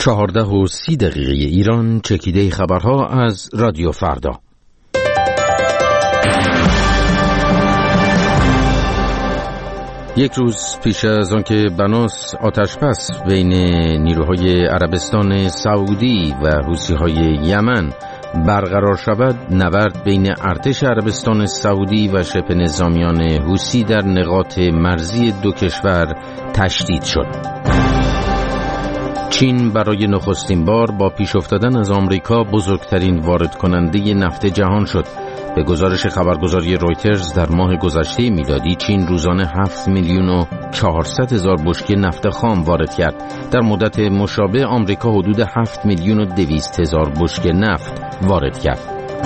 14:30 ایران. چکیده خبرها از رادیو فردا. یک روز پیش از آنکه بناس آتشبس بین نیروهای عربستان سعودی و حوثی‌های یمن برقرار شود، نبرد بین ارتش عربستان سعودی و شبه نظامیان حوثی در نقاط مرزی دو کشور تشدید شد. چین برای نخستین بار با پیش افتادن از آمریکا بزرگترین وارد کننده نفت جهان شد. به گزارش خبرگزاری رویترز در ماه گذشته میلادی چین روزانه 7,400,000 بشکه نفت خام وارد کرد. در مدت مشابه آمریکا حدود 7,200,000 بشکه نفت وارد کرد.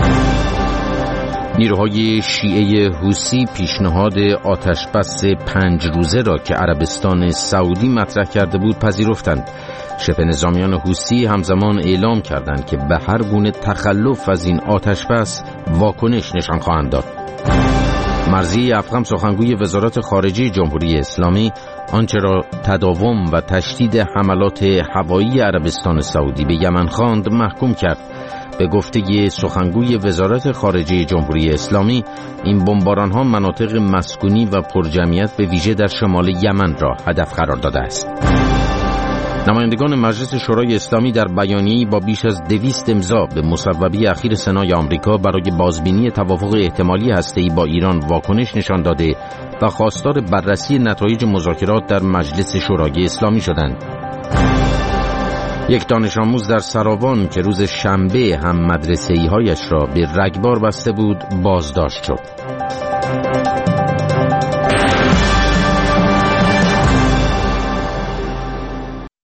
نیروهای شیعه حوثی پیشنهاد آتشبس 5 روزه را که عربستان سعودی مطرح کرده بود پذیرفتند. شبه نظامیان حوثی همزمان اعلام کردند که به هر گونه تخلف از این آتشبس واکنش نشان خواهند داد. مرضی افخم سخنگوی وزارت خارجه جمهوری اسلامی آنچه را تداوم و تشدید حملات هوایی عربستان سعودی به یمن خواند محکوم کرد. به گفته سخنگوی وزارت خارجه جمهوری اسلامی، این بمباران‌ها مناطق مسکونی و پرجمعیت به ویژه در شمال یمن را هدف قرار داده است. نمایندگان مجلس شورای اسلامی در بیانیه‌ای با بیش از 200 امضا به مصوبه اخیر سنای آمریکا برای بازبینی توافق احتمالی هسته‌ای با ایران واکنش نشان داده و خواستار بررسی نتایج مذاکرات در مجلس شورای اسلامی شدند. یک دانش آموز در سراوان که روز شنبه هم مدرسه‌ای‌هایش را به رگبار بسته بود بازداشت شد.